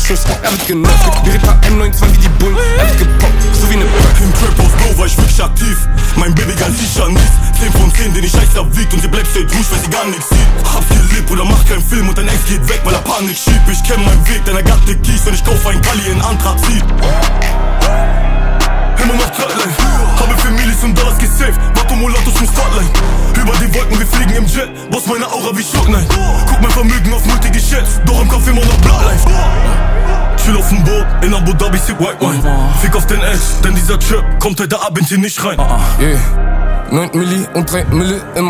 Schuss, er wird genervt. Wir reden M29 wie die Bullen, er wird gepoppt, so wie ne Im Trap aus Bro war ich wirklich aktiv. Mein Babygal sicher nichts. 10 von 10, den ich scheiß abwiegt und sie bleibt straight ruhig, weil sie gar nichts sieht. Hab's gelebt oder mach keinen Film und dein Ex geht weg, weil er Panik schiebt. Ich kenn meinen Weg, denn er gab die Keys und ich kauf einen Kali in Anthrazit. Immer noch Trotline, habe für Milis und Dollars gesaved. Vato Mulattos im Spotlight. Über die Wolken, wir fliegen im Jet. Boss meine Aura wie Shock Knight. Guck mein Vermögen auf Multi geschätzt, doch im Kopf immer noch Bloodlife. Chill auf dem Boot, in Abu Dhabi, sip White Wine. Fick auf den Ex, denn dieser Trap kommt heute Abend hier nicht rein. 9 Milli und 3 Mille im